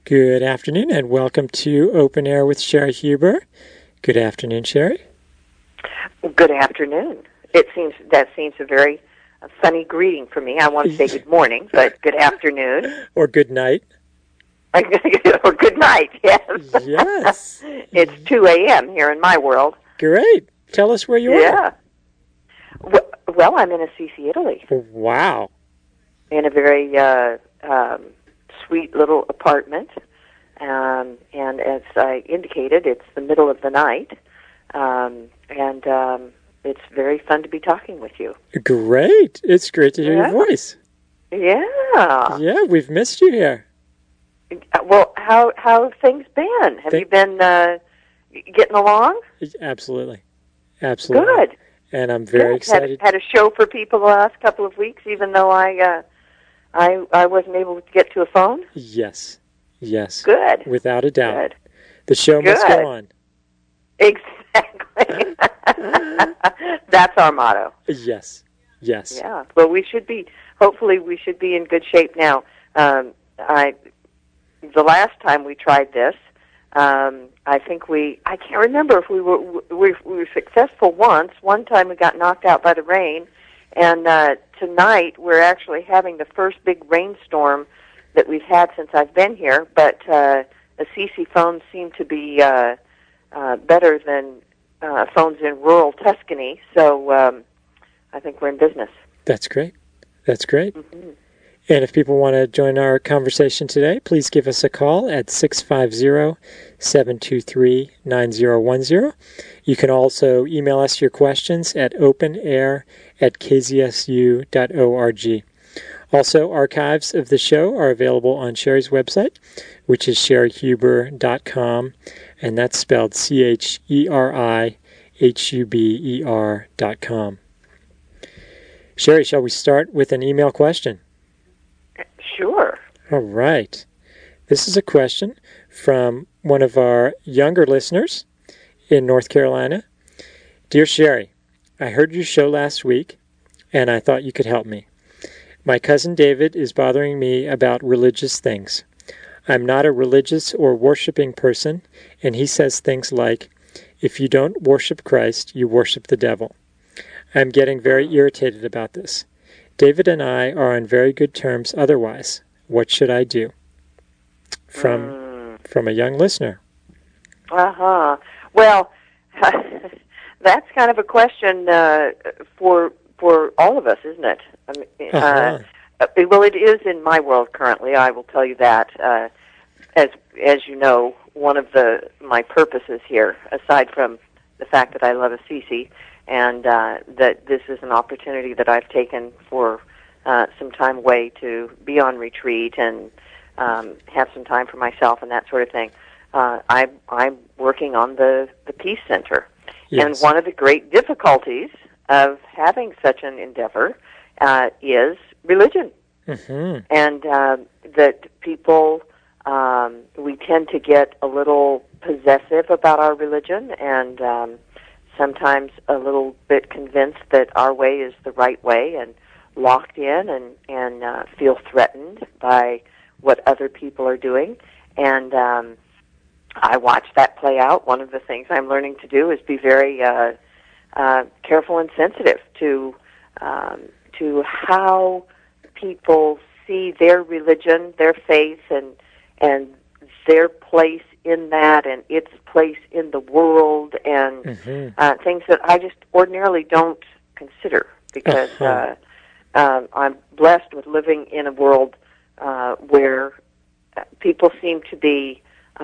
Good afternoon, and welcome to Open Air with Sherry Huber. Good afternoon, Sherry. Good afternoon. That seems a very funny greeting for me. I want to say good morning, but good afternoon. Or good night. Or good night, yes. Yes. It's 2 a.m. here in my world. Great. Tell us where you are. Yeah. Well, I'm in Assisi, Italy. Wow. In a very sweet little apartment. And as I indicated, it's the middle of the night. It's very fun to be talking with you. Great. It's great to hear your voice. Yeah. Yeah, we've missed you here. Well, how have things been? Have you been getting along? Absolutely. Absolutely. Good. And I'm very excited. Had a show for people the last couple of weeks, even though I wasn't able to get to a phone? Yes. Yes. Good. Without a doubt. Good. The show must go on. Exactly. That's our motto. Yes. Yes. Yeah. Well, hopefully we should be in good shape now. The last time we tried this, I can't remember if we were successful once. One time we got knocked out by the rain, and tonight we're actually having the first big rainstorm that we've had since I've been here, but Assisi phones seem to be better than phones in rural Tuscany, so I think we're in business. That's great. That's great. Mm-hmm. And if people want to join our conversation today, please give us a call at 650-723-9010. You can also email us your questions at openair@kzsu.org. Also, archives of the show are available on Sherry's website, which is sherryhuber.com, and that's spelled CHERIHUBER.com. Sherry, shall we start with an email question? Sure. All right. This is a question from one of our younger listeners in North Carolina. Dear Sherry, I heard your show last week, and I thought you could help me. My cousin David is bothering me about religious things. I'm not a religious or worshiping person, and he says things like, if you don't worship Christ, you worship the devil. I'm getting very irritated about this. David and I are on very good terms otherwise. What should I do? From a young listener. Uh-huh. Well, that's kind of a question for all of us, isn't it? I mean, well, it is in my world currently. I will tell you that. As you know, one of my purposes here, aside from the fact that I love Assisi, and that this is an opportunity that I've taken for some time away to be on retreat and have some time for myself and that sort of thing. I'm working on the Peace Center. Yes. And one of the great difficulties of having such an endeavor is religion. Mm-hmm. And that people, we tend to get a little possessive about our religion and sometimes a little bit convinced that our way is the right way and locked in and feel threatened by what other people are doing. And I watch that play out. One of the things I'm learning to do is be very careful and sensitive to how people see their religion, their faith, and their place in that and its place in the world and things that I just ordinarily don't consider because I'm blessed with living in a world where people seem to be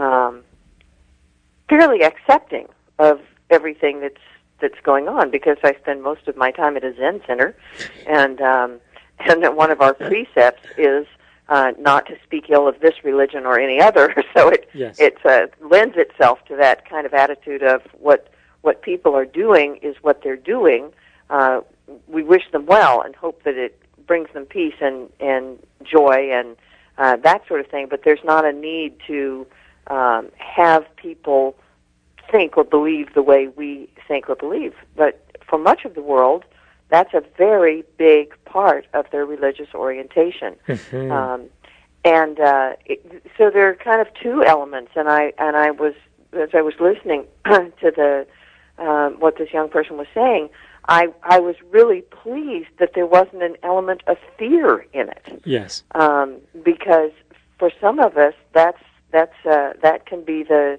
fairly accepting of everything that's going on because I spend most of my time at a Zen center, and that one of our precepts is not to speak ill of this religion or any other. So it lends itself to that kind of attitude of what people are doing is what they're doing. We wish them well and hope that it brings them peace and joy and that sort of thing. But there's not a need to have people think or believe the way we think or believe. But for much of the world, that's a very big part of their religious orientation. Mm-hmm. and so there are kind of two elements. And I was, as I was listening to the what this young person was saying, I was really pleased that there wasn't an element of fear in it. Yes. Because for some of us, that can be the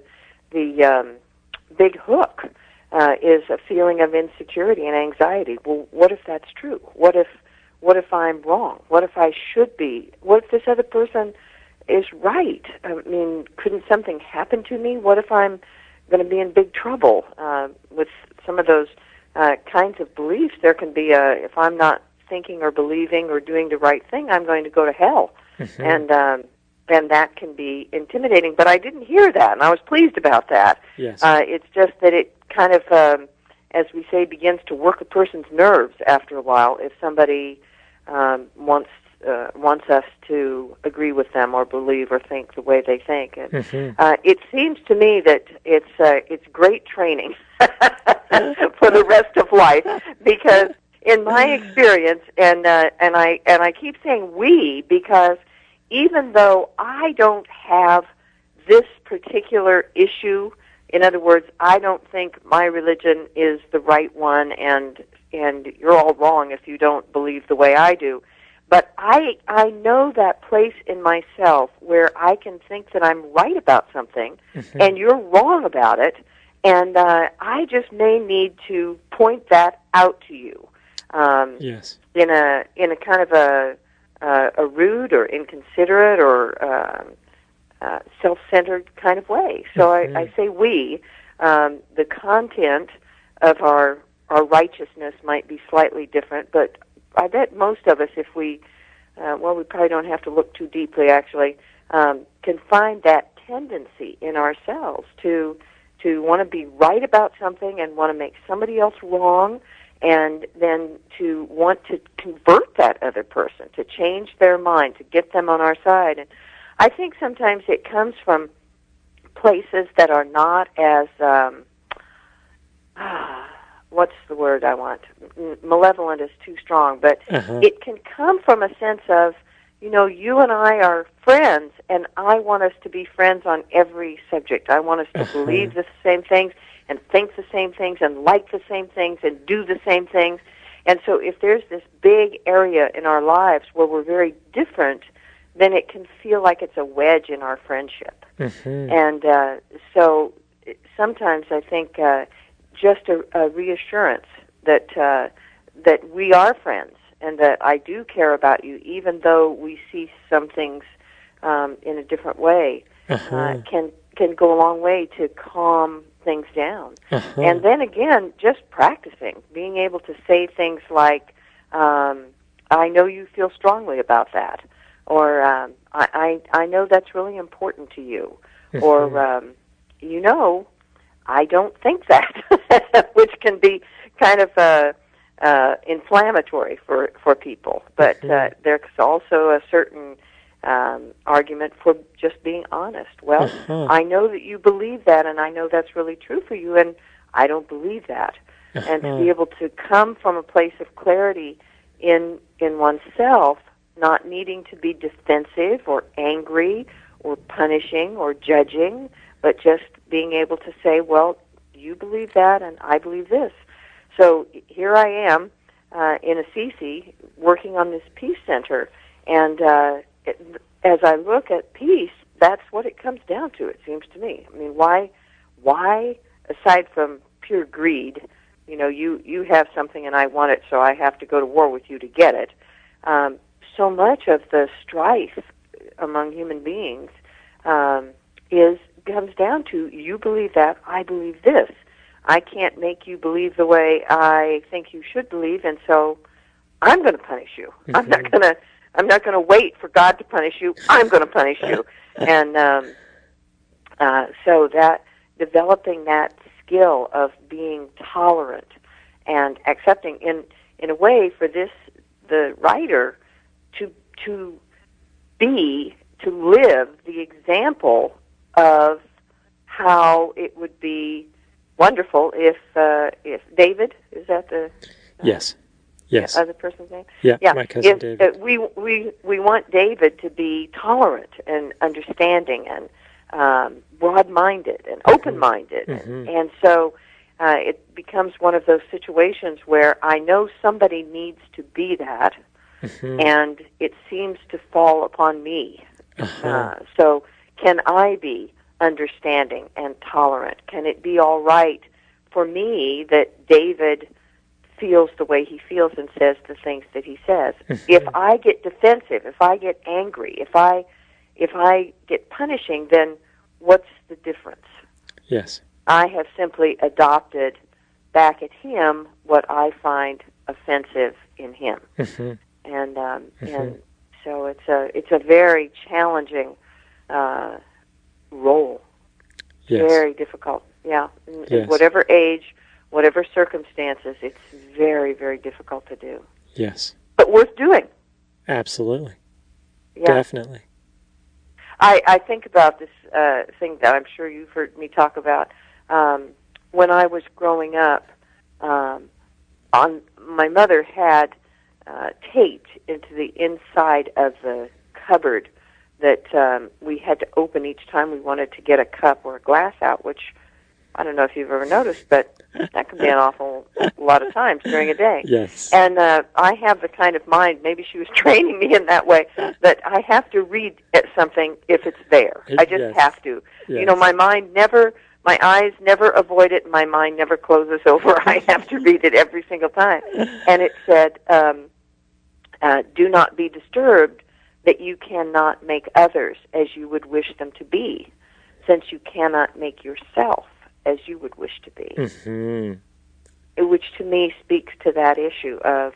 big hook, is a feeling of insecurity and anxiety. Well, what if that's true? What if I'm wrong? What if I should be? What if this other person is right? I mean, couldn't something happen to me? What if I'm going to be in big trouble? With some of those kinds of beliefs, there can be if I'm not thinking or believing or doing the right thing, I'm going to go to hell. Mm-hmm. And that can be intimidating. But I didn't hear that, and I was pleased about that. Yes. It's just that it kind of, as we say, begins to work a person's nerves after a while if somebody wants us to agree with them or believe or think the way they think. And, it seems to me that it's great training for the rest of life, because in my experience, and I keep saying we, because even though I don't have this particular issue, in other words, I don't think my religion is the right one, and you're all wrong if you don't believe the way I do. But I know that place in myself where I can think that I'm right about something, and you're wrong about it, and I just may need to point that out to you. Yes. In a kind of a rude or inconsiderate or self-centered kind of way. So I say we. The content of our righteousness might be slightly different, but I bet most of us, if we probably don't have to look too deeply, actually, can find that tendency in ourselves to want to be right about something and want to make somebody else wrong, and then to want to convert that other person, to change their mind, to get them on our side. And I think sometimes it comes from places that are not as, what's the word I want? Malevolent is too strong, but it can come from a sense of, you and I are friends, and I want us to be friends on every subject. I want us to believe the same things and think the same things and like the same things and do the same things. And so if there's this big area in our lives where we're very different, then it can feel like it's a wedge in our friendship. And so sometimes I think just a reassurance that we are friends and that I do care about you, even though we see some things in a different way, can go a long way to calm things down. And then again, just practicing, being able to say things like, I know you feel strongly about that, or I know that's really important to you, or I don't think that, which can be kind of inflammatory for people. But there's also a certain argument for just being honest. Well, I know that you believe that, and I know that's really true for you, and I don't believe that. And to be able to come from a place of clarity in oneself, not needing to be defensive or angry or punishing or judging, but just being able to say, well, you believe that, and I believe this. So here I am in Assisi working on this Peace Center, and as I look at peace, that's what it comes down to, it seems to me. I mean, why, aside from pure greed, you have something and I want it, so I have to go to war with you to get it. So much of the strife among human beings comes down to, you believe that, I believe this. I can't make you believe the way I think you should believe, and so I'm going to punish you. I'm not going to wait for God to punish you. I'm going to punish you. And so that developing that skill of being tolerant and accepting, in a way, for the writer to live the example of how it would be wonderful if David, is that the yes Yes. The person's name? Yeah, Yeah. my cousin David. We want David to be tolerant and understanding and broad-minded and open-minded. And so it becomes one of those situations where I know somebody needs to be that, and it seems to fall upon me. So can I be understanding and tolerant? Can it be all right for me that David feels the way he feels and says the things that he says? If I get defensive, if I get angry, if I get punishing, then what's the difference? Yes. I have simply adopted back at him what I find offensive in him. And so it's a very challenging role. Yes. Very difficult. Yeah. Yes. In whatever age, whatever circumstances, it's very, very difficult to do. Yes. But worth doing. Absolutely. Yeah. Definitely. I think about this thing that I'm sure you've heard me talk about. When I was growing up, my mother had taped into the inside of the cupboard that we had to open each time we wanted to get a cup or a glass out, which I don't know if you've ever noticed, but that can be an awful lot of times during a day. Yes. And I have the kind of mind, maybe she was training me in that way, that I have to read at something if it's there. I just have to. Yes. You know, my eyes never avoid it, and my mind never closes over. I have to read it every single time. And it said, do not be disturbed that you cannot make others as you would wish them to be, since you cannot make yourself as you would wish to be. Which to me speaks to that issue of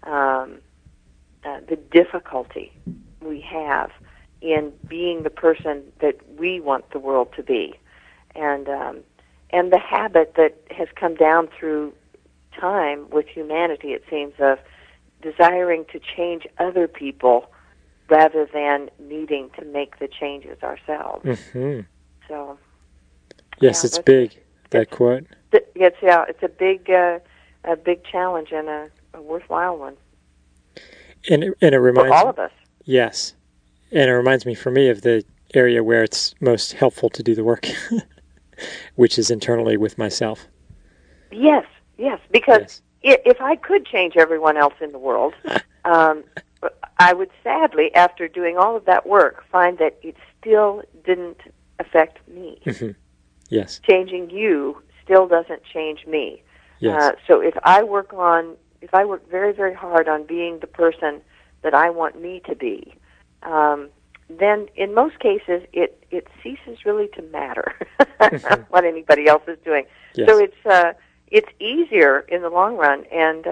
the difficulty we have in being the person that we want the world to be, and the habit that has come down through time with humanity, it seems, of desiring to change other people rather than needing to make the changes ourselves. So, yes, it's big. That quote. Yes, yeah, it's a big challenge and a worthwhile one. And it reminds for all of us. Yes, and it reminds me, for me, of the area where it's most helpful to do the work, which is internally with myself. Yes, because if I could change everyone else in the world, I would sadly, after doing all of that work, find that it still didn't affect me. Yes. Changing you still doesn't change me. Yes. So if I work very, very hard on being the person that I want me to be, then in most cases it ceases really to matter what anybody else is doing. Yes. So it's easier in the long run, and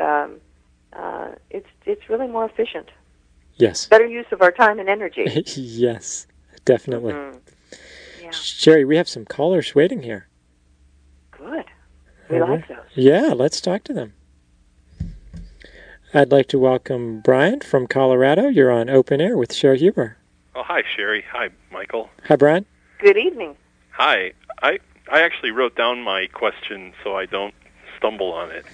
it's really more efficient. Yes. Better use of our time and energy. Yes, definitely. Yeah. Sherry, we have some callers waiting here. Good. We like those. Yeah, let's talk to them. I'd like to welcome Brian from Colorado. You're on Open Air with Sherry Huber. Oh, hi, Sherry. Hi, Michael. Hi, Brian. Good evening. Hi. I actually wrote down my question so I don't stumble on it.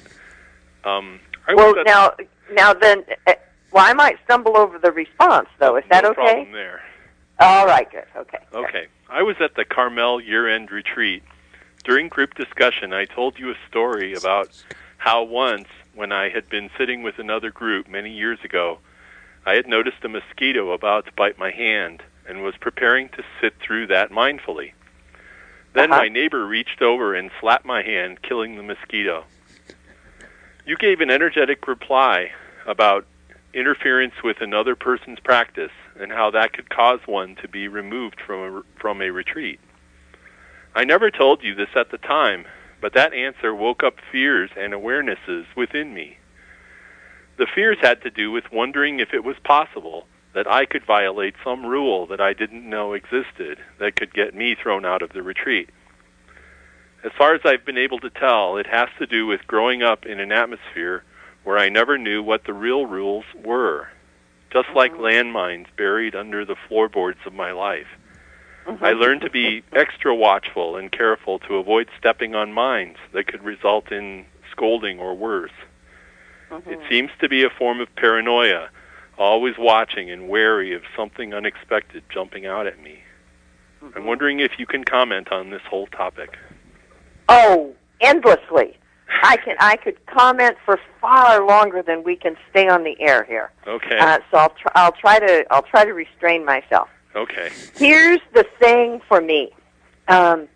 I might stumble over the response, though. Is that no okay? No problem there. All right, good. Okay. Okay. I was at the Carmel year-end retreat. During group discussion, I told you a story about how once, when I had been sitting with another group many years ago, I had noticed a mosquito about to bite my hand and was preparing to sit through that mindfully. Then my neighbor reached over and slapped my hand, killing the mosquito. You gave an energetic reply about interference with another person's practice and how that could cause one to be removed from a retreat. I never told you this at the time, but that answer woke up fears and awarenesses within me. The fears had to do with wondering if it was possible that I could violate some rule that I didn't know existed that could get me thrown out of the retreat. As far as I've been able to tell, it has to do with growing up in an atmosphere where I never knew what the real rules were, just like landmines buried under the floorboards of my life. I learned to be extra watchful and careful to avoid stepping on mines that could result in scolding or worse. It seems to be a form of paranoia, always watching and wary of something unexpected jumping out at me. I'm wondering if you can comment on this whole topic. Oh, endlessly. I could comment for far longer than we can stay on the air here. Okay. So I'll try to restrain myself. Okay. Here's the thing for me, and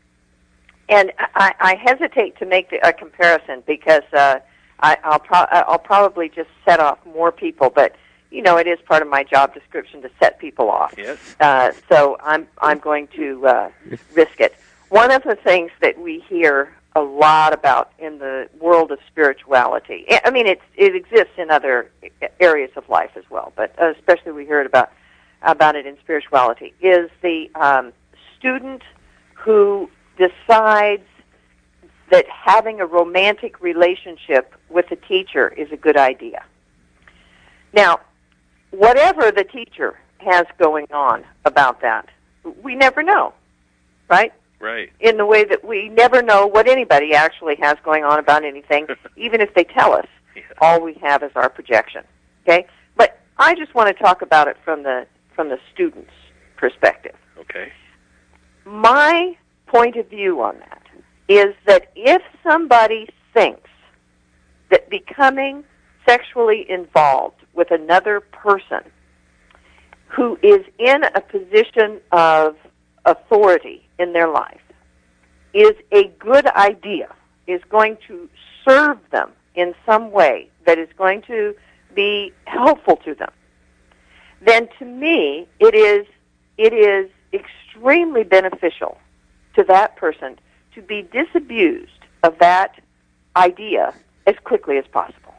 I hesitate to make a comparison because I'll probably just set off more people, but it is part of my job description to set people off. Yes. So I'm going to risk it. One of the things that we hear a lot about in the world of spirituality, I mean, it exists in other areas of life as well, but especially we hear it about it in spirituality, is the student who decides that having a romantic relationship with a teacher is a good idea. Now, whatever the teacher has going on about that, we never know, right? Right. In the way that we never know what anybody actually has going on about anything, even if they tell us. Yeah. All we have is our projection. Okay? But I just want to talk about it from the student's perspective. Okay. My point of view on that is that if somebody thinks that becoming sexually involved with another person who is in a position of authority in their life is a good idea, is going to serve them in some way that is going to be helpful to them, then to me it is extremely beneficial to that person to be disabused of that idea as quickly as possible.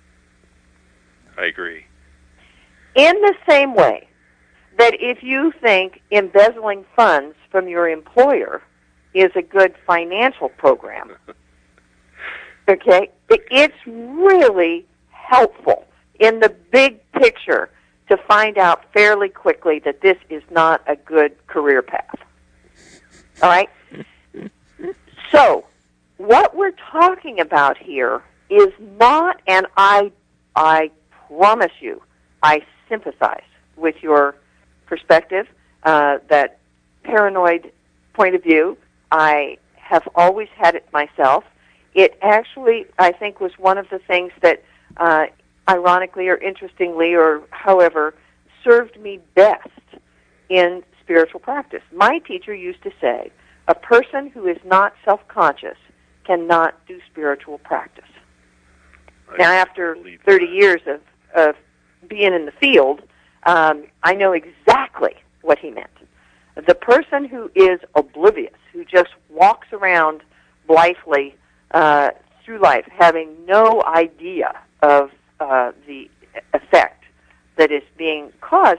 I agree. In the same way that if you think embezzling funds from your employer is a good financial program, okay, it's really helpful in the big picture to find out fairly quickly that this is not a good career path. All right? So, what we're talking about here is not, and I promise you, I sympathize with your perspective, that paranoid point of view. I have always had it myself. It actually, I think, was one of the things that, ironically or interestingly or however, served me best in spiritual practice. My teacher used to say, a person who is not self-conscious cannot do spiritual practice. Now, after 30 years of being in the field, I know exactly what he meant. The person who is oblivious, who just walks around blithely through life, having no idea of the effect that is being caused,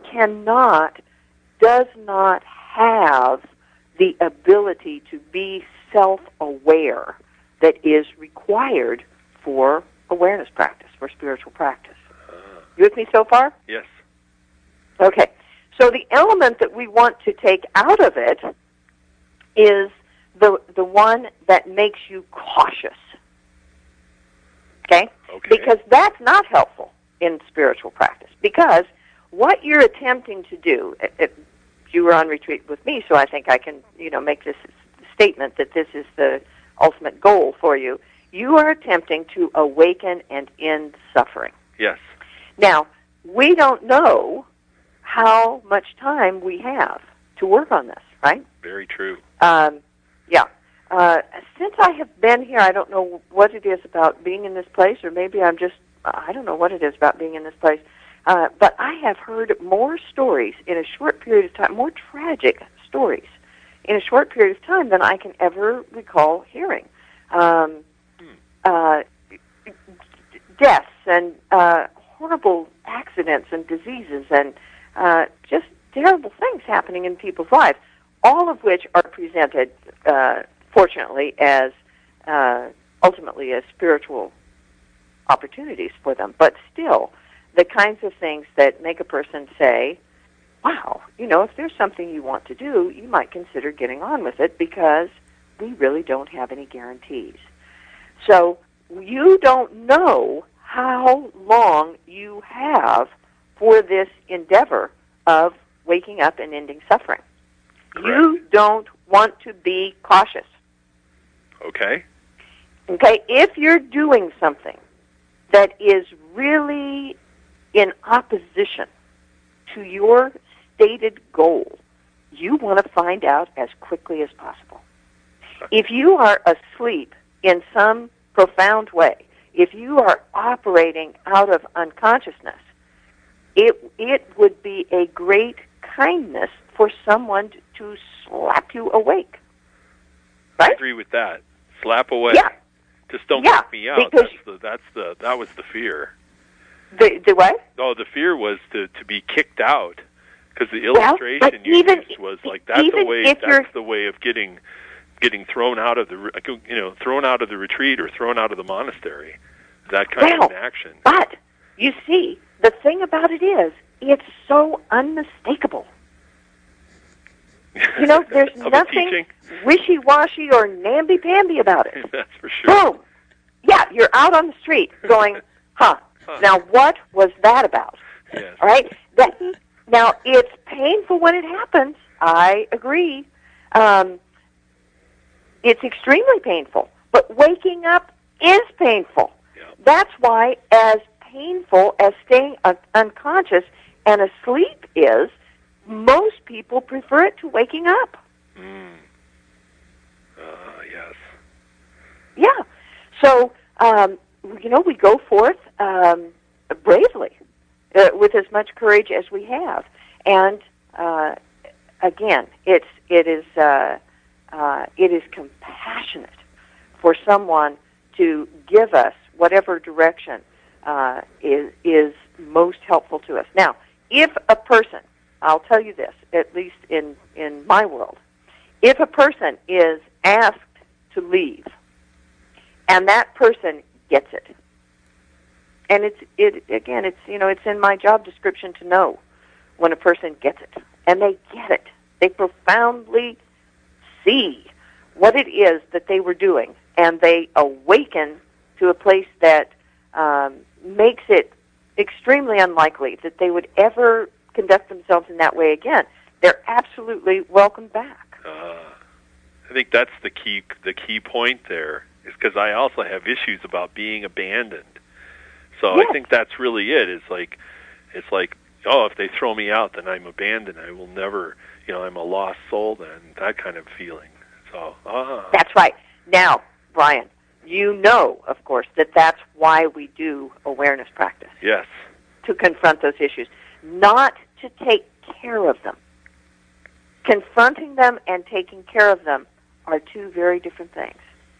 does not have the ability to be self-aware that is required for awareness practice, for spiritual practice. You with me so far? Yes. Okay. So the element that we want to take out of it is the one that makes you cautious. Okay? Because that's not helpful in spiritual practice. Because what you're attempting to do, you were on retreat with me, so I think I can, make this statement that this is the ultimate goal for you. You are attempting to awaken and end suffering. Yes. Now, we don't know how much time we have to work on this, right? Very true. Yeah. Since I have been here, I don't know what it is about being in this place, or maybe I don't know what it is about being in this place, but I have heard more stories in a short period of time, more tragic stories in a short period of time than I can ever recall hearing. Deaths and horrible accidents and diseases and just terrible things happening in people's lives, all of which are presented, fortunately, as ultimately as spiritual opportunities for them. But still, the kinds of things that make a person say, wow, if there's something you want to do, you might consider getting on with it because we really don't have any guarantees. So you don't know how long you have for this endeavor of waking up and ending suffering. Correct. You don't want to be cautious. Okay. Okay, if you're doing something that is really in opposition to your stated goal, you want to find out as quickly as possible. If you are asleep in some profound way, if you are operating out of unconsciousness, it would be a great kindness for someone to slap you awake. Right? I agree with that. Slap away. Yeah. Just don't Yeah, kick me out. because That was the fear. The what? Oh, the fear was to be kicked out, because the illustration you used was like that's the way of getting thrown out of the retreat or thrown out of the monastery. That kind of an action. But you see, the thing about it is, it's so unmistakable. You know, there's nothing wishy-washy or namby-pamby about it. That's for sure. Boom. Yeah, you're out on the street going, now what was that about? Yes. All right? Now, it's painful when it happens. I agree. It's extremely painful. But waking up is painful. Yeah. That's why, as painful as staying unconscious and asleep is, most people prefer it to waking up. Yes. Yeah. So, we go forth bravely, with as much courage as we have. And, again, it is compassionate for someone to give us whatever direction is most helpful to us. Now, if a person, I'll tell you this, at least in my world, if a person is asked to leave, and that person gets it, and it's in my job description to know when a person gets it, and they get it, they profoundly see what it is that they were doing, and they awaken to a place that makes it extremely unlikely that they would ever conduct themselves in that way again. They're absolutely welcome back. I think that's the key point there, is because I also have issues about being abandoned. So yes. I think that's really it. It's like, oh, if they throw me out, then I'm abandoned. I will never, I'm a lost soul then, that kind of feeling. So, That's right. Now, Brian, you know, of course, that's why we do awareness practice. Yes. To confront those issues, not to take care of them. Confronting them and taking care of them are two very different things.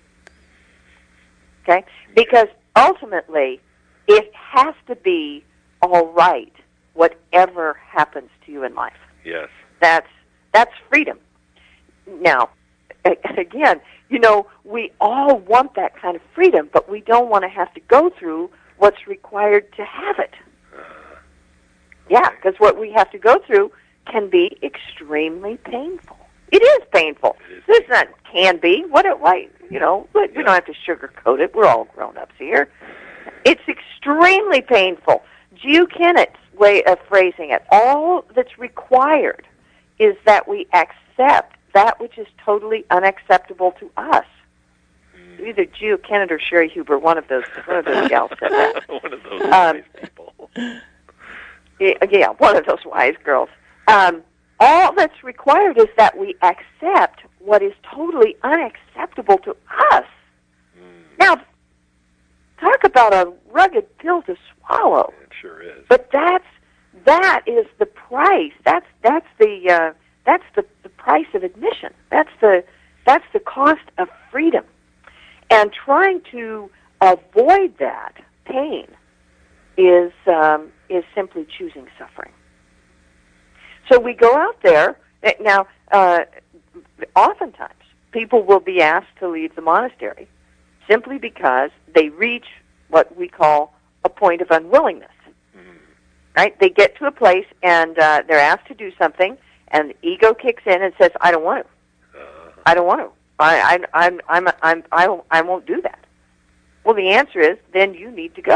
Okay? Because ultimately, it has to be all right, whatever happens to you in life. Yes. That's freedom. Now, again, we all want that kind of freedom, but we don't want to have to go through what's required to have it. Yeah, because what we have to go through can be extremely painful. It is painful. This not can be. We don't have to sugarcoat it. We're all grown-ups here. It's extremely painful. Hugh Kennett's way of phrasing it, all that's required is that we accept that which is totally unacceptable to us. Either Hugh Kennett or Sherry Huber, one of those gals said that. One of those wise people. Yeah, one of those wise girls. All that's required is that we accept what is totally unacceptable to us. Now, talk about a rugged pill to swallow. It sure is. But that is the price. That's the price of admission. That's the cost of freedom. And trying to avoid that pain is simply choosing suffering. So we go out there. Now, oftentimes, people will be asked to leave the monastery simply because they reach what we call a point of unwillingness. Right? They get to a place and they're asked to do something, and the ego kicks in and says, "I don't want to. I don't want to. I won't do that." Well, the answer is, then you need to go.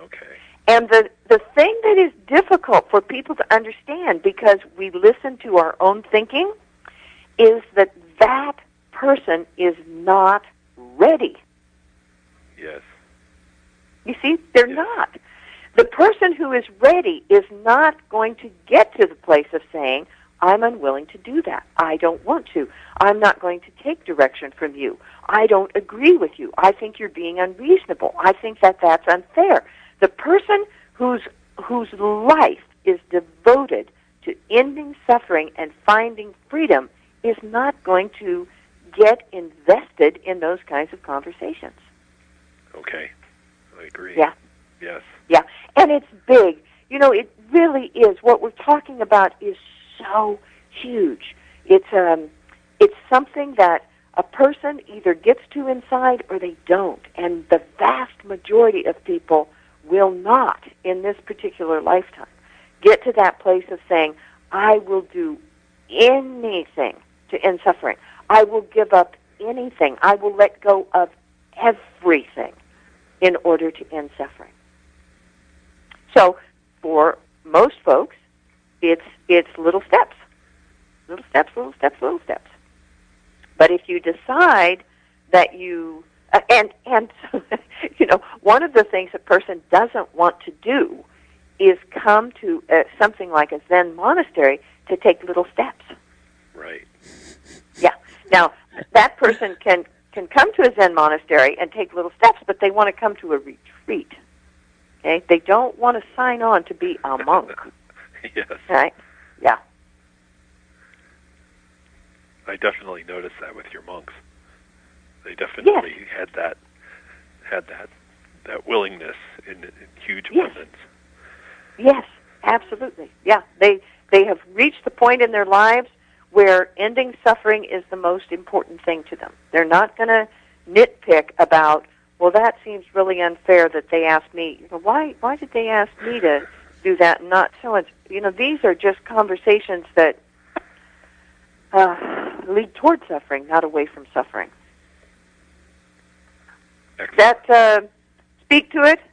Okay. And the thing that is difficult for people to understand, because we listen to our own thinking, is that that person is not ready. Yes. You see, they're not. The person who is ready is not going to get to the place of saying, I'm unwilling to do that. I don't want to. I'm not going to take direction from you. I don't agree with you. I think you're being unreasonable. I think that that's unfair. The person whose life is devoted to ending suffering and finding freedom is not going to get invested in those kinds of conversations. Okay. I agree. Yeah. Yes. Yeah. And it's big. You know, it really is. What we're talking about is so huge. It's something that a person either gets to inside or they don't. And the vast majority of people will not, in this particular lifetime, get to that place of saying, I will do anything to end suffering. I will give up anything. I will let go of everything in order to end suffering. So for most folks, it's little steps. Little steps, little steps, little steps. But if you decide that you, and you know, one of the things a person doesn't want to do is come to something like a Zen monastery to take little steps. Right. Yeah. Now, that person can come to a Zen monastery and take little steps, but they want to come to a retreat. Okay? They don't want to sign on to be a monk. Yes. Right? Yeah. I definitely noticed that with your monks. They definitely had that willingness in huge abundance. Yes, absolutely. Yeah, they have reached the point in their lives where ending suffering is the most important thing to them. They're not going to nitpick about, well, that seems really unfair that they asked me. You know, why did they ask me to do that and not so and? You know, these are just conversations that lead toward suffering, not away from suffering. Excellent. That speak to it?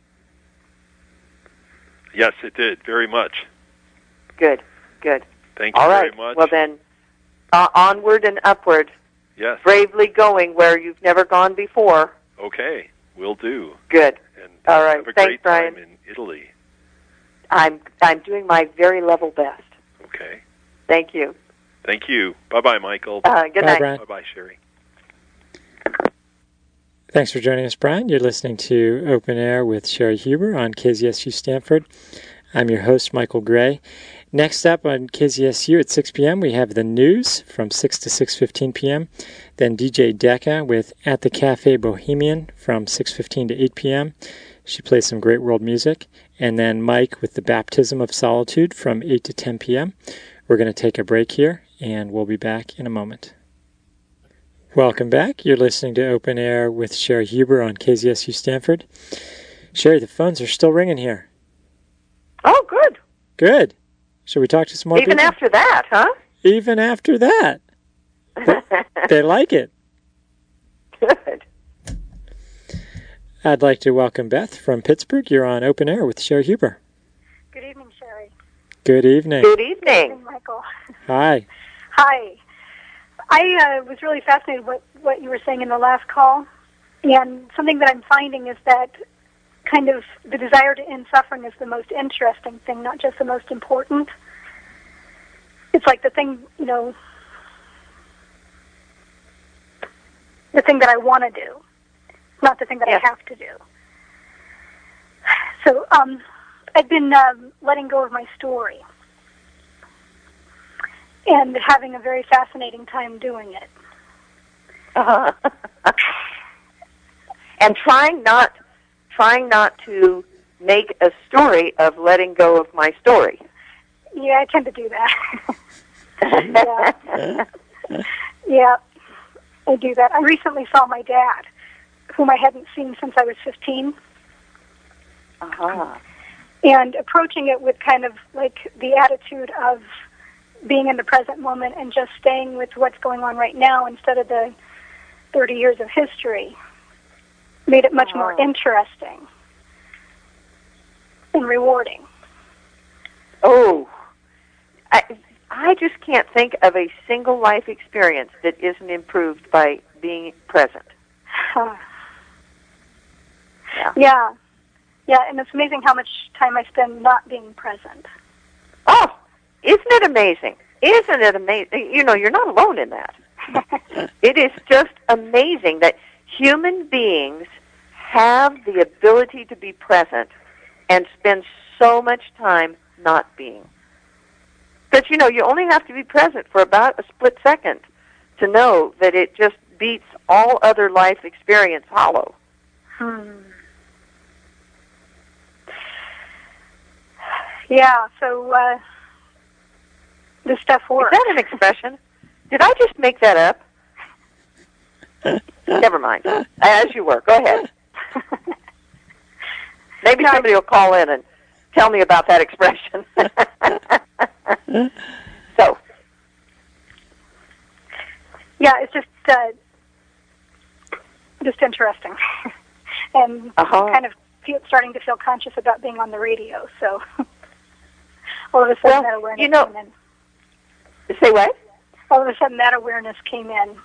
Yes, it did, very much. Good, good. Thank you very much. Well then, onward and upward. Yes. Bravely going where you've never gone before. Okay, will do. Good. And all right. Have a Thanks, great Brian. time in Italy. I'm doing my very level best. Okay. Thank you. Thank you. Bye-bye, Michael. Good night. Brian. Bye-bye, Sherry. Thanks for joining us, Brian. You're listening to Open Air with Sherry Huber on KZSU Stanford. I'm your host, Michael Gray. Next up on KZSU at 6 p.m., we have the news from 6 to 6:15 p.m. Then DJ Decca with At the Cafe Bohemian from 6:15 to 8 p.m. She plays some great world music. And then Mike with the Baptism of Solitude from 8 to 10 p.m. We're going to take a break here, and we'll be back in a moment. Welcome back. You're listening to Open Air with Sherry Huber on KZSU Stanford. Sherry, the phones are still ringing here. Oh, good. Good. Should we talk to some more people? Even after that, huh? Even after that. They like it. Good. I'd like to welcome Beth from Pittsburgh. You're on Open Air with Sherry Huber. Good evening, Sherry. Good evening. Good evening. Good evening, Michael. Hi. Hi. I was really fascinated with what you were saying in the last call, and something that I'm finding is that kind of the desire to end suffering is the most interesting thing, not just the most important. It's like the thing, you know, the thing that I want to do, not the thing that I have to do. So I've been letting go of my story and having a very fascinating time doing it. And trying not to make a story of letting go of my story. Yeah, I tend to do that. Yeah, I do that. I recently saw my dad, whom I hadn't seen since I was 15. And approaching it with kind of like the attitude of being in the present moment and just staying with what's going on right now instead of the 30 years of history made it much more interesting. and rewarding. Oh, I just can't think of a single life experience that isn't improved by being present. Yeah, and it's amazing how much time I spend not being present. Oh, isn't it amazing? Isn't it amazing? You know, you're not alone in that. It is just amazing that human beings have the ability to be present and spend so much time not being. But, you know, you only have to be present for about a split second to know that it just beats all other life experience hollow. Yeah, so this stuff works. Is that an expression? Did I just make that up? Never mind. As you were. Go ahead. Maybe somebody will call in and tell me about that expression. So. Yeah, it's just interesting. And kind of starting to feel conscious about being on the radio, so all of a sudden that awareness came in. Say what? All of a sudden that awareness came in.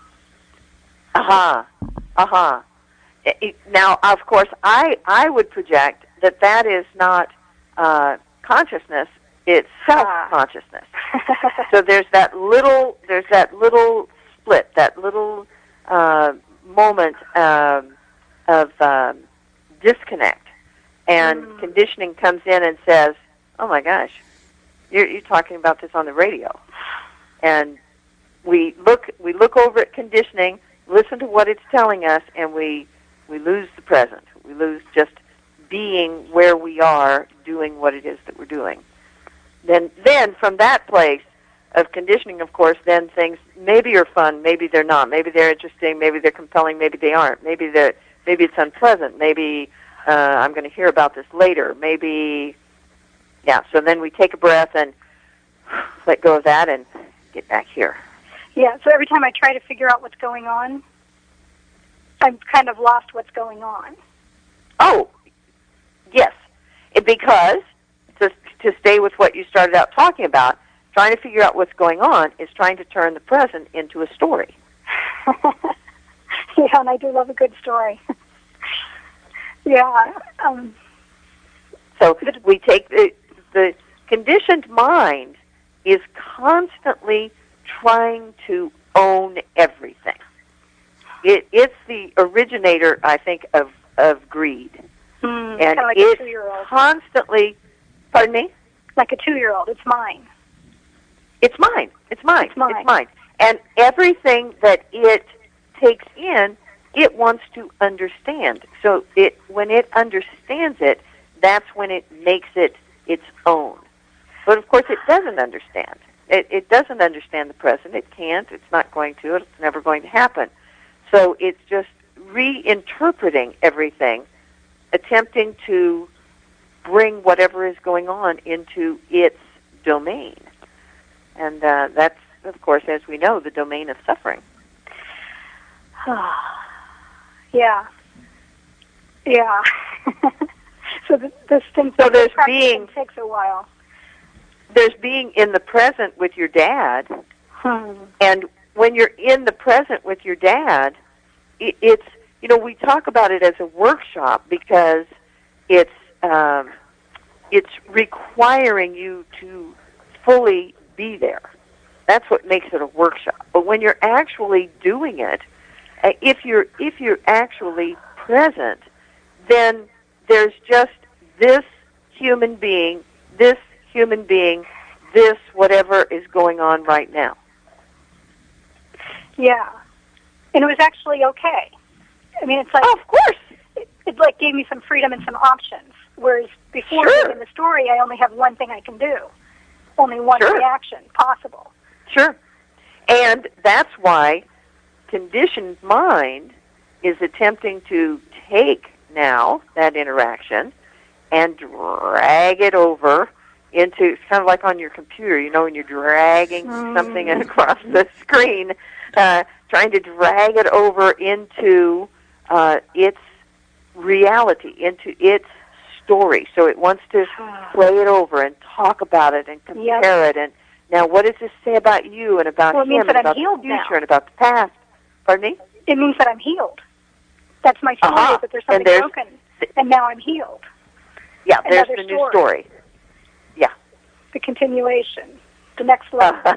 Now, of course, I would project that is not consciousness; it's self-consciousness. So there's that little split, that little moment of disconnect, and conditioning comes in and says, "Oh my gosh, you're talking about this on the radio," and we look over at conditioning, listen to what it's telling us, and we lose the present. We lose just being where we are, doing what it is that we're doing. Then from that place of conditioning, of course, then things maybe are fun, maybe they're not, maybe they're interesting, maybe they're compelling, maybe they aren't, maybe it's unpleasant, maybe I'm going to hear about this later, maybe, so then we take a breath and let go of that and get back here. Yeah, so every time I try to figure out what's going on, I've kind of lost what's going on. Oh, yes, because to stay with what you started out talking about, trying to figure out what's going on is trying to turn the present into a story. Yeah, and I do love a good story. Yeah. So we take the conditioned mind is constantly trying to own everything. It's the originator, I think, of greed. And kind of like it's a 2-year-old. Constantly, pardon me? Like a 2-year-old. It's mine. It's mine. It's mine. It's mine. It's mine. And everything that it takes in, it wants to understand. So when it understands it, that's when it makes it its own. But of course, it doesn't understand. It doesn't understand the present. It can't. It's not going to. It's never going to happen. So it's just reinterpreting everything, attempting to bring whatever is going on into its domain. And that's, of course, as we know, the domain of suffering. Yeah. Yeah. So this thing there's being takes a while. There's being in the present with your dad, and when you're in the present with your dad, it's, you know, we talk about it as a workshop because it's requiring you to fully be there. That's what makes it a workshop. But when you're actually doing it, if you're actually present, then there's just this human being, this whatever is going on right now. Yeah. And it was actually okay. I mean, it's like, of course. It like gave me some freedom and some options. Whereas before in the story, I only have one thing I can do. Only one reaction possible. Sure. And that's why conditioned mind is attempting to take now that interaction and drag it over into, it's kind of like on your computer, you know, when you're dragging something across the screen, trying to drag it over into its reality, into its story, so it wants to play it over and talk about it and compare it. And now, what does this say about you and about him and about the future and about the past? Pardon me? It means that I'm healed. That's my story, that there's something broken, and now I'm healed. Yeah, there's the new story. Yeah. The continuation. The next level.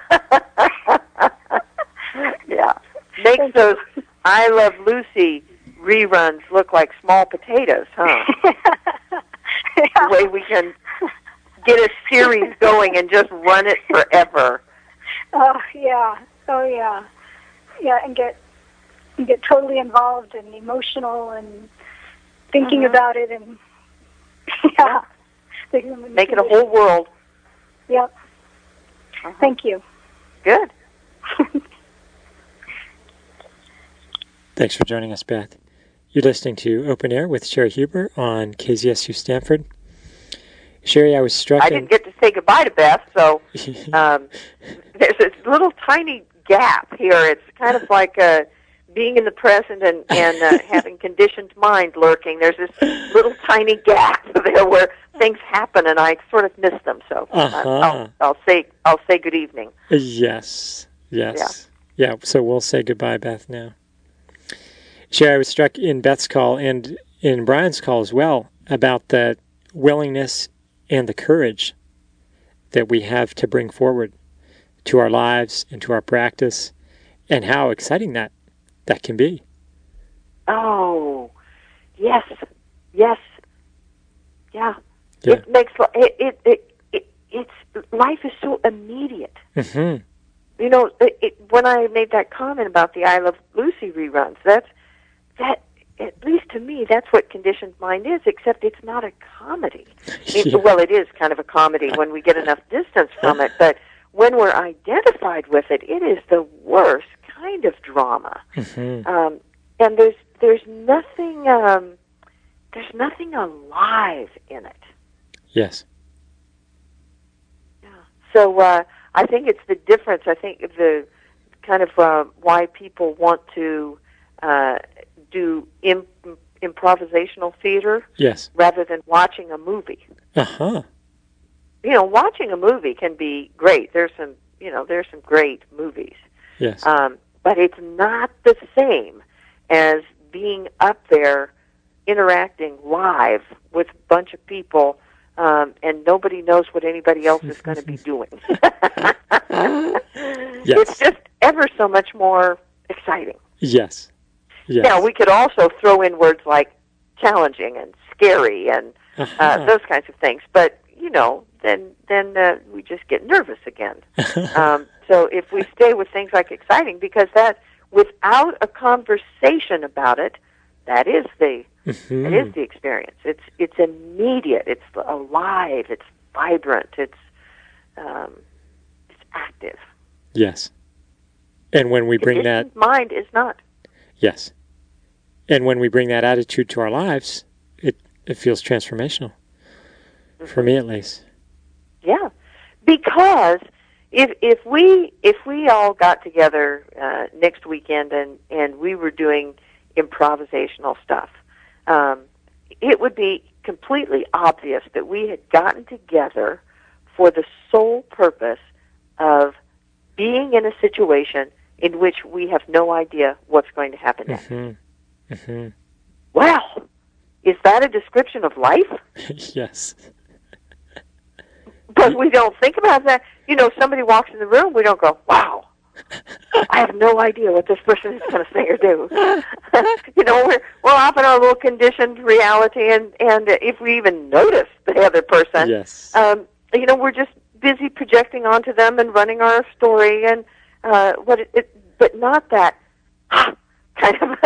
Yeah. Makes those I Love Lucy reruns look like small potatoes, huh? The way we can get a series going and just run it forever. Oh, yeah. Yeah, and get totally involved and emotional and thinking about it and make it a whole world. Yep. Thank you. Good. Thanks for joining us, Beth. You're listening to Open Air with Sherry Huber on KZSU Stanford. Sherry, I was struck. I didn't get to say goodbye to Beth, so there's this little tiny gap here. It's kind of like being in the present and having conditioned mind lurking. There's this little tiny gap there where things happen, and I sort of miss them. So I'll say good evening. Yes. Yeah. So we'll say goodbye, Beth, now. Sherry, I was struck in Beth's call and in Brian's call as well about the willingness and the courage that we have to bring forward to our lives and to our practice, and how exciting that can be. Oh, yes, yeah. It makes it's life is so immediate. Mm-hmm. You know, when I made that comment about the I Love Lucy reruns, that at least to me, that's what conditioned mind is, except it's not a comedy. Well, it is kind of a comedy when we get enough distance from it, but when we're identified with it, it is the worst kind of drama. Mm-hmm. And there's nothing alive in it. Yes. Yeah. So I think it's the difference. I think the kind of why people want to do improvisational theater, yes, rather than watching a movie. Uh-huh. You know, watching a movie can be great. There's some great movies. Yes. But it's not the same as being up there interacting live with a bunch of people, and nobody knows what anybody else is going to be doing. Yes. It's just ever so much more exciting. Yes. Now, we could also throw in words like challenging and scary and those kinds of things, but, you know, then we just get nervous again. So if we stay with things like exciting, because that, without a conversation about it, that is the experience. It's immediate. It's alive. It's vibrant. It's active. Yes. And when we bring that mind is not. Yes. And when we bring that attitude to our lives, it feels transformational. Mm-hmm. For me, at least. Yeah. Because if we all got together next weekend and we were doing improvisational stuff, it would be completely obvious that we had gotten together for the sole purpose of being in a situation in which we have no idea what's going to happen next. Mm-hmm. Mm-hmm. Wow, is that a description of life? Yes. But we don't think about that. You know, somebody walks in the room, we don't go, wow, I have no idea what this person is going to say or do. You know, we're off in our little conditioned reality, and if we even notice the other person, yes. You know, we're just busy projecting onto them and running our story, and but not that kind of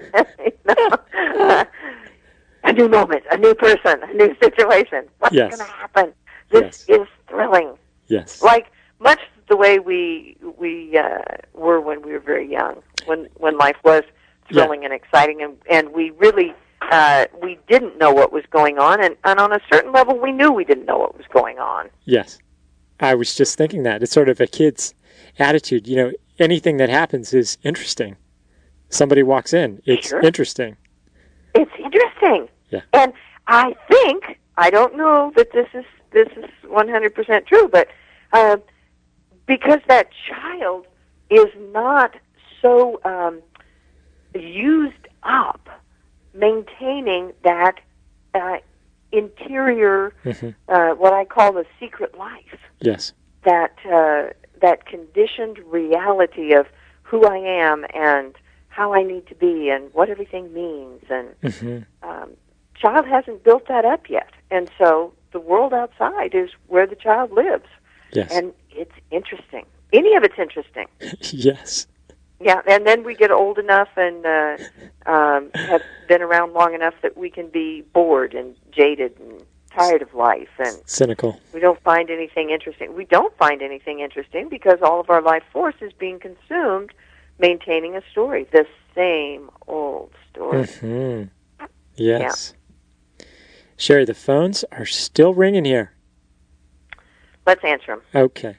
a new moment, a new person, a new situation. What's going to happen? This is thrilling. Yes. Like much the way we were when we were very young, when life was thrilling and exciting, and we really we didn't know what was going on, and on a certain level we knew we didn't know what was going on. Yes. I was just thinking that. It's sort of a kid's attitude. You know, anything that happens is interesting. Somebody walks in. It's interesting. It's interesting. Yeah. And I think I don't know that this is 100% true, but because that child is not so used up maintaining that interior, what I call the secret life. Yes. That conditioned reality of who I am and how I need to be and what everything means. And child hasn't built that up yet. And so the world outside is where the child lives. Yes. And it's interesting. Any of it's interesting. Yes. Yeah, and then we get old enough and have been around long enough that we can be bored and jaded and tired of life and cynical. We don't find anything interesting. We don't find anything interesting because all of our life force is being consumed maintaining a story, the same old story. Yes. Yeah. Sherry, the phones are still ringing here. Let's answer them. Okay.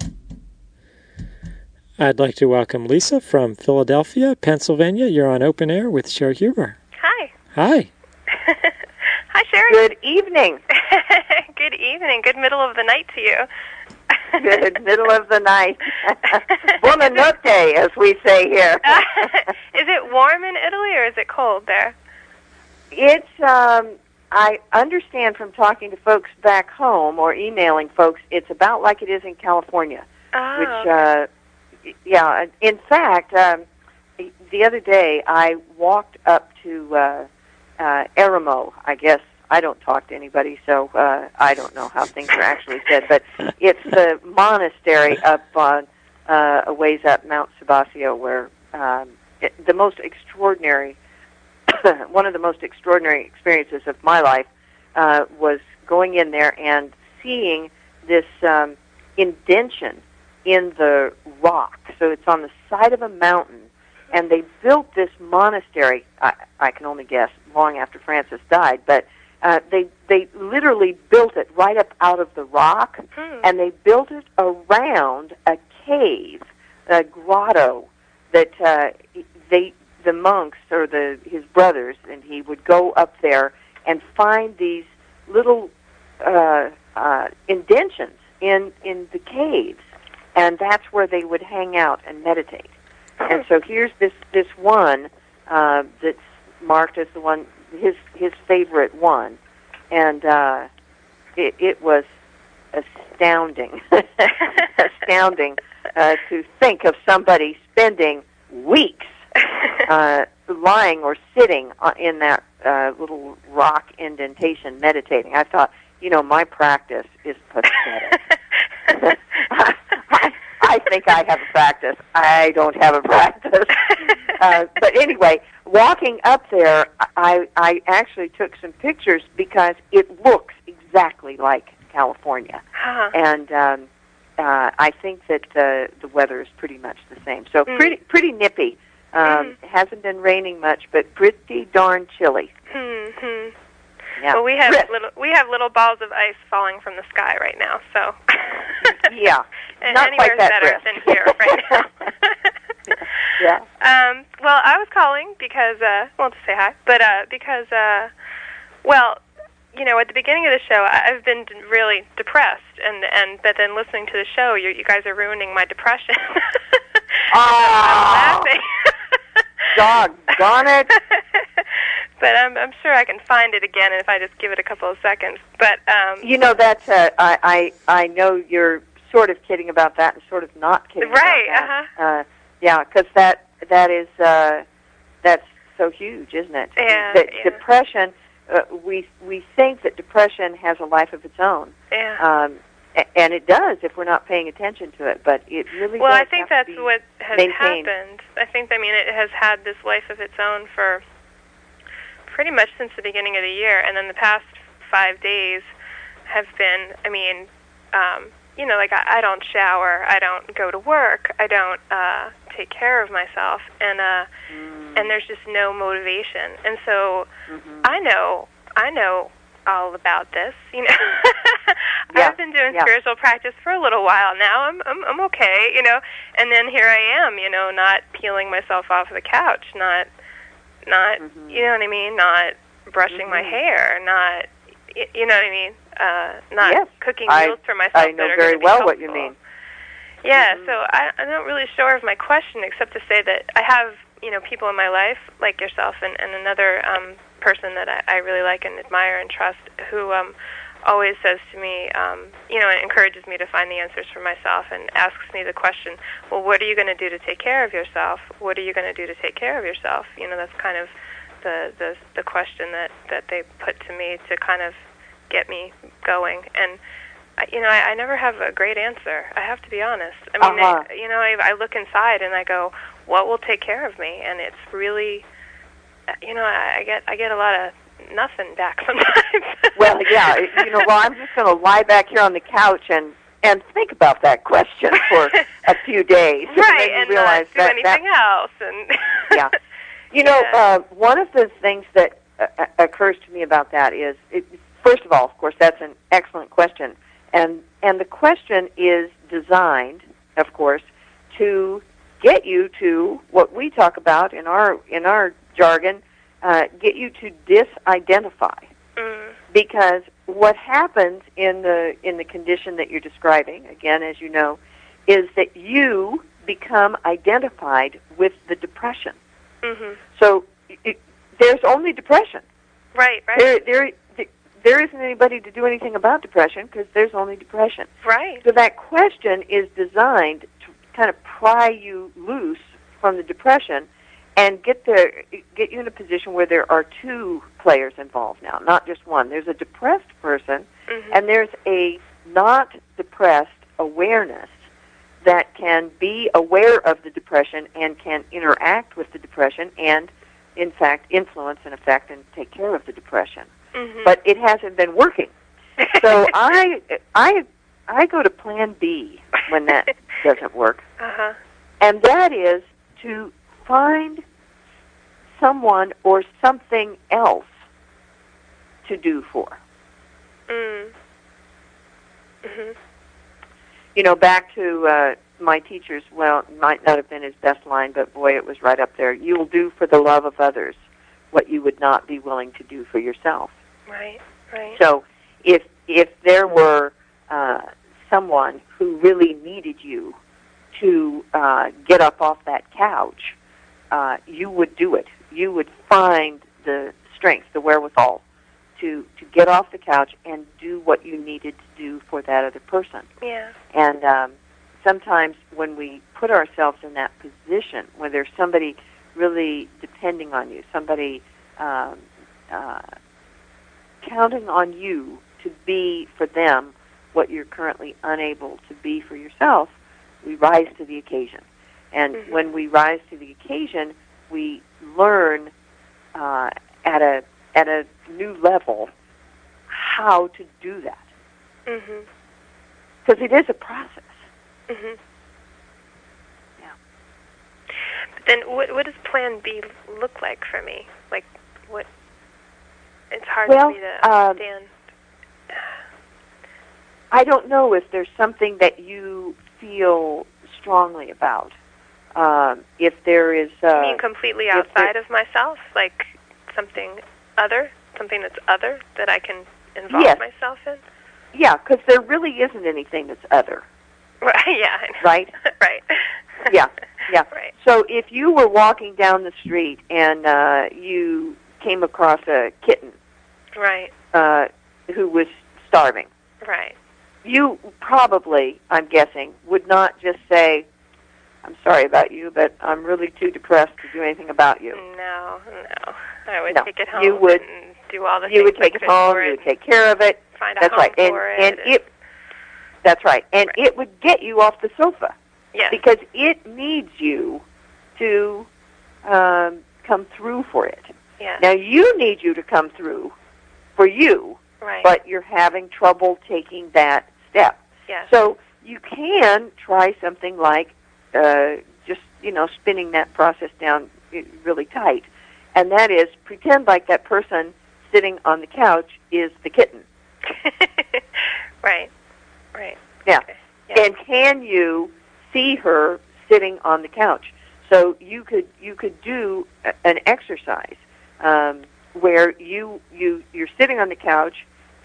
I'd like to welcome Lisa from Philadelphia, Pennsylvania. You're on Open Air with Sherry Huber. Hi. Hi. Hi, Sherry. Good evening. Good evening. Good middle of the night to you. Good middle of the night. Buona notte, as we say here. Is it warm in Italy or is it cold there? It's, I understand from talking to folks back home or emailing folks, it's about like it is in California. Oh, which, okay. Yeah, in fact, the other day I walked up to Eremo, I guess. I don't talk to anybody, so I don't know how things are actually said, but it's the monastery up on a ways up Mount Sabasio where the most extraordinary, one of the most extraordinary experiences of my life was going in there and seeing this indention in the rock. So it's on the side of a mountain, and they built this monastery, I can only guess, long after Francis died, but they literally built it right up out of the rock, and they built it around a cave, a grotto, that the monks, or his brothers, and he would go up there and find these little indentions in the caves, and that's where they would hang out and meditate. And so here's this one that's marked as the one, his favorite one, and it was astounding, astounding to think of somebody spending weeks lying or sitting in that little rock indentation meditating. I thought, my practice is pathetic. I think I have a practice. I don't have a practice. But anyway, walking up there, I actually took some pictures because it looks exactly like California. And I think that the weather is pretty much the same. So pretty nippy. Hasn't been raining much, but pretty darn chilly. Yeah. Well, we have little balls of ice falling from the sky right now, so yeah, and not anywhere's quite that better brisk. than here right now. Yeah. Well, I was calling because to say hi, but because at the beginning of the show, I've been really depressed, but then listening to the show, you guys are ruining my depression. I'm laughing. Doggone it. But I'm sure I can find it again if I just give it a couple of seconds. But that's I know you're sort of kidding about that and sort of not kidding right, about that. Yeah, because that is that's so huge, isn't it? Yeah. Depression. We think that depression has a life of its own. Yeah. And it does if we're not paying attention to it, but it really well, does I think have that's to be what has maintained. happened. It has had this life of its own for pretty much since the beginning of the year, and then the past 5 days have been, I don't shower, I don't go to work, I don't take care of myself, and there's just no motivation. And so I know all about this. I've been doing spiritual practice for a little while now. I'm okay, and then here I am, not peeling myself off the couch, not you know what I mean, not brushing my hair, not You know what I mean? Not yes, cooking meals for myself. I know that are very gonna be well helpful. what you mean. Yeah, so I'm not really sure of my question, except to say that I have, people in my life, like yourself and another person that I really like and admire and trust, who always says to me, and encourages me to find the answers for myself and asks me the question, well, what are you going to do to take care of yourself? What are you going to do to take care of yourself? That's kind of the question that they put to me to kind of get me going. And I never have a great answer. I have to be honest. I mean, I look inside and I go, what will take care of me? And it's really, I get a lot of nothing back sometimes. Well, yeah, I'm just going to lie back here on the couch and think about that question for a few days. Right, and and realize not do anything else. And yeah. One of the things that occurs to me about that is, first of all, of course, that's an excellent question. And the question is designed, of course, to get you to what we talk about in our jargon, get you to disidentify. Because what happens in the condition that you're describing, again, as you know, is that you become identified with the depression. Mm-hmm. So there's only depression. Right. There isn't anybody to do anything about depression because there's only depression. Right. So that question is designed to kind of pry you loose from the depression and get you in a position where there are two players involved now, not just one. There's a depressed person, and there's a not depressed awareness that can be aware of the depression and can interact with the depression and, in fact, influence and affect and take care of the depression. But it hasn't been working. So I go to plan B when that doesn't work. And that is to find someone or something else to do for. Back to my teacher's, well, it might not have been his best line, but boy, it was right up there. You will do for the love of others what you would not be willing to do for yourself. Right. So if there were someone who really needed you to get up off that couch, you would do it. You would find the strength, the wherewithal to get off the couch and do what you needed to do for that other person. Yeah. And sometimes when we put ourselves in that position, when there's somebody really depending on you, somebody counting on you to be for them what you're currently unable to be for yourself, we rise to the occasion. And when we rise to the occasion, we learn at a new level how to do that. Because it is a process. Yeah. But then what does Plan B look like for me? Like, what? It's hard for me to understand. I don't know if there's something that you feel strongly about. If there is... you mean completely outside of myself? Like something that's other that I can involve myself in? Yeah, because there really isn't anything that's other. Right, yeah. I know. Right? Right. Yeah. Right. So if you were walking down the street and you came across a kitten right. Who was starving, right, you probably, I'm guessing, would not just say, I'm sorry about you, but I'm really too depressed to do anything about you. No. I would take it home and do all the things. You would take it home, you would take care of it. Find a home for it. That's right. And it would get you off the sofa. Yes. Because it needs you to come through for it. Yes. Now, you need you to come through for you, right. but you're having trouble taking that step. Yes. So you can try something like just, spinning that process down really tight. And that is, pretend like that person sitting on the couch is the kitten. Right. Yeah. Okay. Yeah. And can you see her sitting on the couch? So you could do an exercise where you're sitting on the couch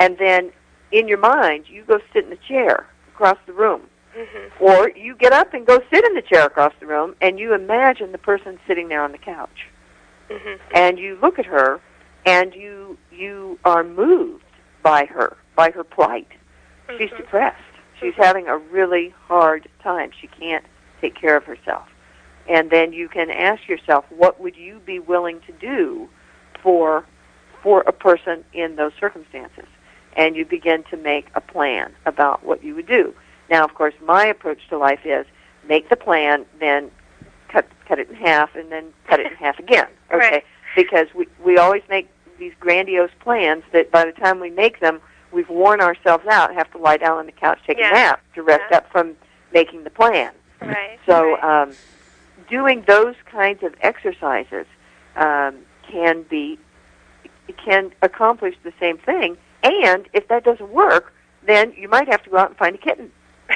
and then in your mind you go sit in the chair across the room. Mm-hmm. Or you get up and go sit in the chair across the room, and you imagine the person sitting there on the couch. Mm-hmm. And you look at her, and you are moved by her plight. Mm-hmm. She's depressed. She's having a really hard time. She can't take care of herself. And then you can ask yourself, what would you be willing to do for a person in those circumstances? And you begin to make a plan about what you would do. Now, of course, my approach to life is make the plan, then cut it in half, and then cut it in half again. Okay, right. Because we always make these grandiose plans that by the time we make them, we've worn ourselves out, have to lie down on the couch, take a nap to rest up from making the plan. Right. So doing those kinds of exercises can accomplish the same thing. And if that doesn't work, then you might have to go out and find a kitten.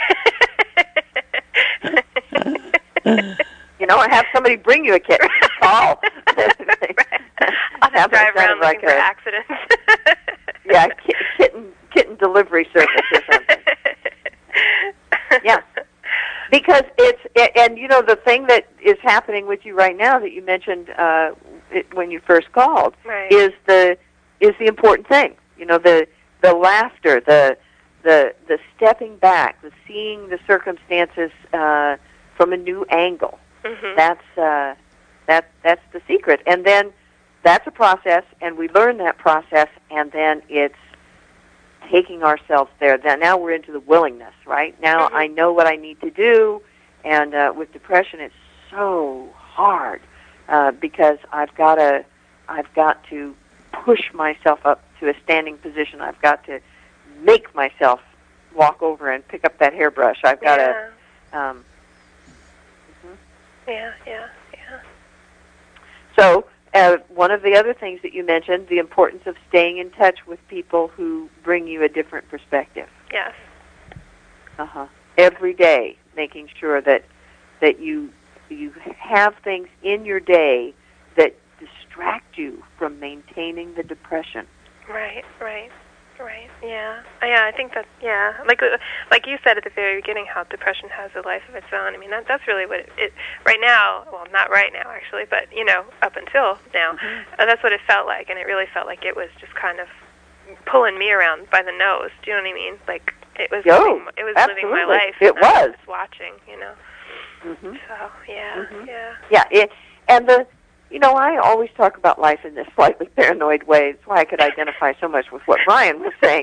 Or have somebody bring you a kitten. Call. I'll just drive around looking for accidents. Yeah, kitten delivery service or something. Yeah. Because and the thing that is happening with you right now that you mentioned when you first called is the important thing. The laughter, the stepping back, the seeing the circumstances from a new angle. Mm-hmm. That's the secret. And then that's a process, and we learn that process, and then it's taking ourselves there. Now we're into the willingness, right? Now I know what I need to do, and with depression it's so hard because I've got to push myself up to a standing position. I've got to make myself walk over and pick up that hairbrush. I've got to... Yeah. So one of the other things that you mentioned, the importance of staying in touch with people who bring you a different perspective. Yes. Every day, making sure that you have things in your day that distract you from maintaining the depression. Right. Yeah. I think that. Yeah. Like you said at the very beginning, how depression has a life of its own. I mean, that's really what it right now. Well, not right now actually, but up until now, that's what it felt like, and it really felt like it was just kind of pulling me around by the nose. Do you know what I mean? Like it was. Living my life. It was just watching. So yeah. I always talk about life in this slightly paranoid way. It's why I could identify so much with what Brian was saying.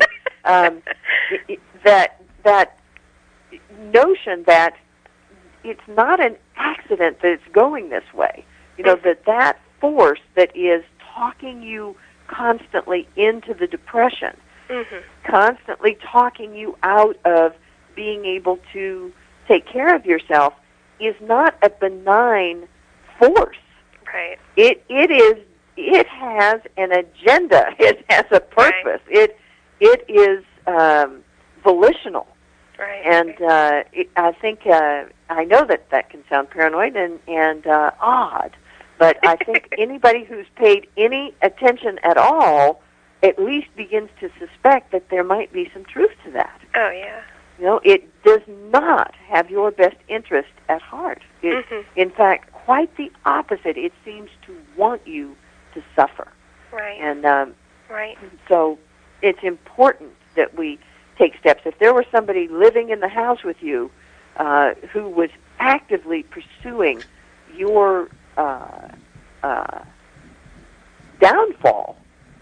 That notion that it's not an accident that it's going this way. That force that is talking you constantly into the depression, constantly talking you out of being able to take care of yourself is not a benign force. Right. It has an agenda. It has a purpose. Right. It is volitional. Right. And I think I know that can sound paranoid and odd, but I think anybody who's paid any attention at all at least begins to suspect that there might be some truth to that. Oh yeah. It does not have your best interest at heart. In fact, quite the opposite. It seems to want you to suffer. Right. And right. So it's important that we take steps. If there were somebody living in the house with you who was actively pursuing your downfall,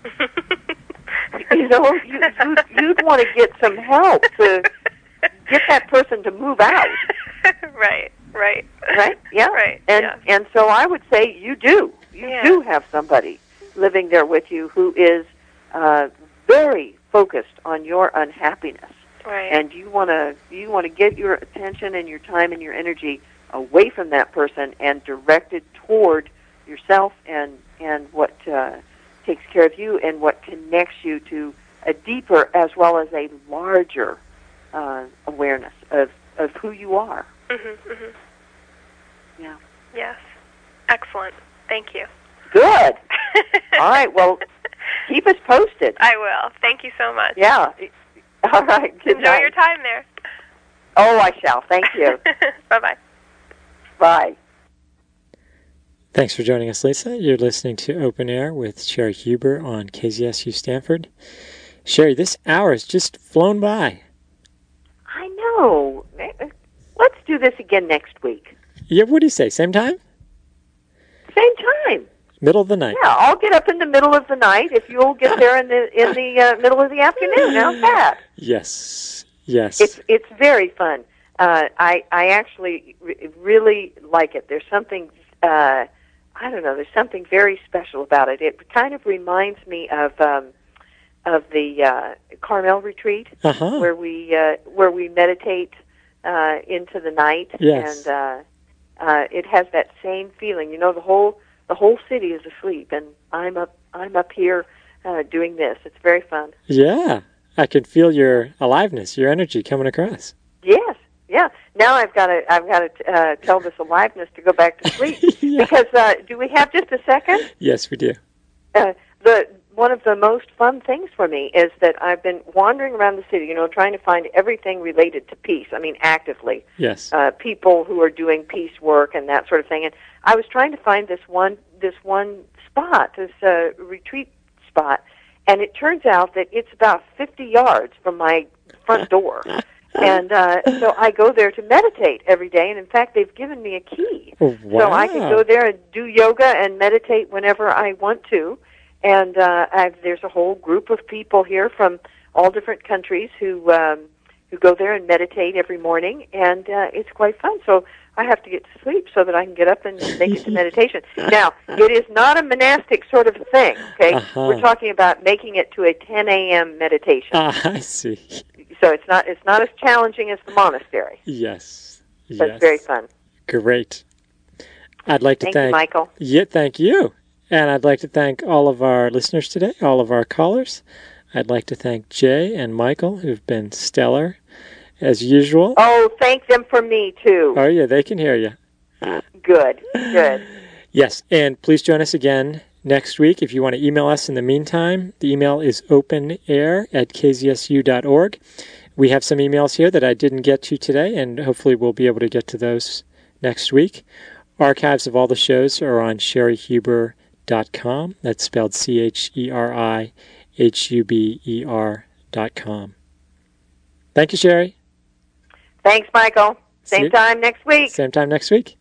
you'd want to get some help to get that person to move out. Right. Yeah. Right. And so I would say you do. You do have somebody living there with you who is very focused on your unhappiness. Right. And you want to get your attention and your time and your energy away from that person and direct it toward yourself and what takes care of you and what connects you to a deeper as well as a larger awareness of who you are. Yeah. Yes. Excellent. Thank you. Good. All right. Well, keep us posted. I will. Thank you so much. Yeah. All right. Good Enjoy night. your time there. Oh, I shall. Thank you. Bye-bye. Bye. Thanks for joining us, Lisa. You're listening to Open Air with Sherry Huber on KZSU Stanford. Sherry, this hour has just flown by. I know. Let's do this again next week. Yeah, what do you say? Same time? Same time. Middle of the night. Yeah, I'll get up in the middle of the night if you'll get there in the middle of the afternoon. How's that? Yes. Yes. It's very fun. I actually really like it. There's something I don't know. There's something very special about it. It kind of reminds me of the Carmel retreat, where we meditate into the night, yes. And it has that same feeling. You know, the whole city is asleep, and I'm up here doing this. It's very fun. Yeah, I can feel your aliveness, your energy coming across. Yes. Yeah. Now I've got to tell this aliveness to go back to sleep. Yeah. Because do we have just a second? Yes, we do. One of the most fun things for me is that I've been wandering around the city, trying to find everything related to peace. I mean, actively. Yes. People who are doing peace work and that sort of thing. And I was trying to find this one spot, this retreat spot, and it turns out that it's about 50 yards from my front door. And so I go there to meditate every day, and in fact, they've given me a key. Wow. So I can go there and do yoga and meditate whenever I want to. And there's a whole group of people here from all different countries who go there and meditate every morning, and it's quite fun. So I have to get to sleep so that I can get up and make it to meditation. Now, it is not a monastic sort of thing, okay? We're talking about making it to a 10 a.m. meditation. I see. So it's not as challenging as the monastery. Yes. But it's very fun. Great. I'd like to thank you, Michael. Yeah, thank you. And I'd like to thank all of our listeners today, all of our callers. I'd like to thank Jay and Michael, who've been stellar, as usual. Oh, thank them for me, too. Oh, yeah, they can hear you. Good. Yes, and please join us again next week. If you want to email us in the meantime, the email is openair@kzsu.org. We have some emails here that I didn't get to today, and hopefully we'll be able to get to those next week. Archives of all the shows are on sherryhuber.com. That's spelled CHERIHUBER.com. Thank you, Sherry. Thanks, Michael. Same time next week. Same time next week.